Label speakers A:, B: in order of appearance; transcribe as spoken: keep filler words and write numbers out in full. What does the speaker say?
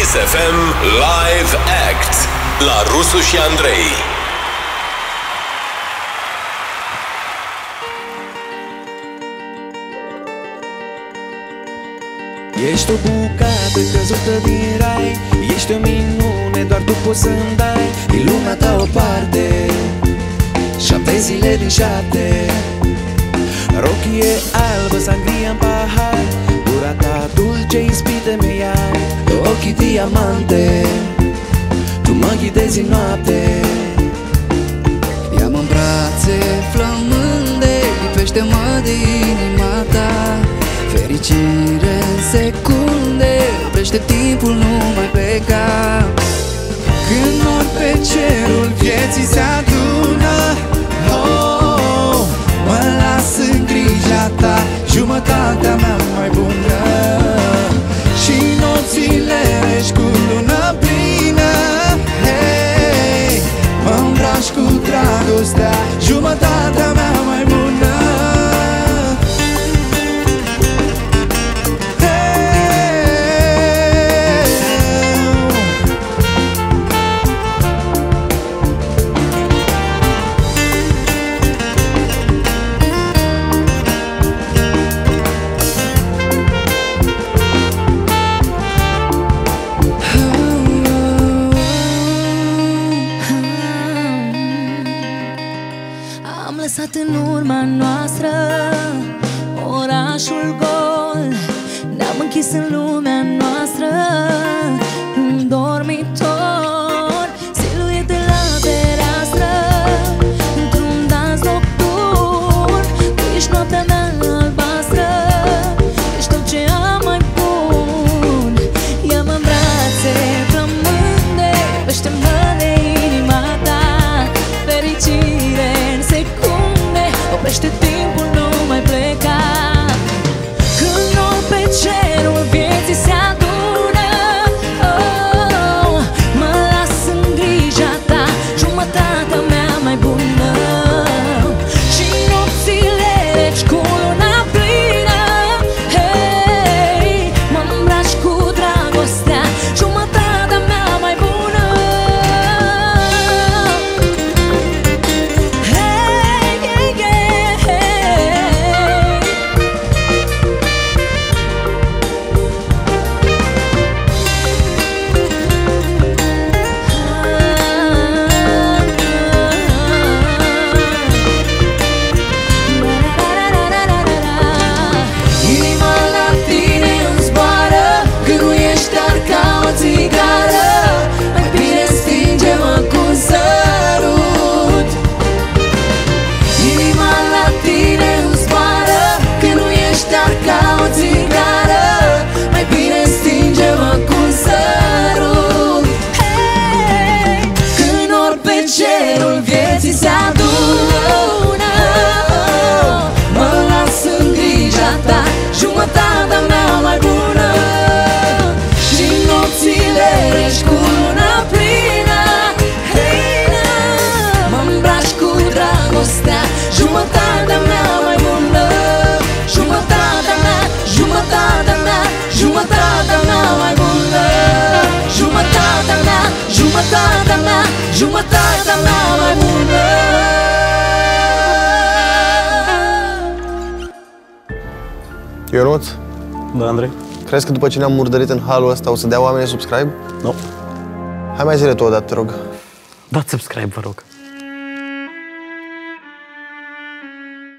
A: Kiss F M Live Act la Rusu și Andrei.
B: Ești o bucată căzută din rai, ești o minune, doar tu poți să-mi dai. E lumea ta o parte, șapte zile din șapte. Rochie albă, sangria în pahar, gura ta dulce, ispite mi ia. Ochii diamante, tu mă ghidezi în noapte.
C: Ia-mă în brațe flămânde, lipește-mă de inima ta. Fericire în secunde, oprește timpul, nu mai pleca. Când nori pe cerul vieții se adună, oh, mă las în grija ta, jumătatea mea mai bună. Și nopțile ești cu lună plină, hey, mă îmbraci cu dragostea, jumătatea mea mai bună.
D: Lăsat în urma noastră orașul gol, ne-am închis în lumea noastră, în dormitor, siluete la fereastră, într-un dans nocturn. Tu ești noaptea mea albastră, ești tot ce am mai bun. Ia-mă în brațe flămânde, iubește-mă de inima ta. Fericire în secunde, oprește timpul, nu mai pleca. Când nori pe cerul vieții se adună, oh, mă las în grija ta, jumătatea mea mai bună. Și nopțile reci cu luna plină, hey, mă îmbraci cu dragostea, jumătatea mea mai bună. Cerul vieții se adună, mă las în grija ta, jumătatea mea mai bună. Și nopțile reci cu luna plină, hey, mă îmbraci cu dragostea, jumătatea mea mai bună. Jumătatea mea, jumătatea mea, jumătatea mea mai bună. Jumătatea mea, jumătatea mea, jumătatea mea mai bună.
E: Ionuț?
F: Da, Andrei?
E: Crezi că după ce ne-am murdărit în halul ăsta o să dea oamenii subscribe?
F: Nu.
E: Hai mai zile tu odată, te rog.
F: Dați subscribe, vă rog.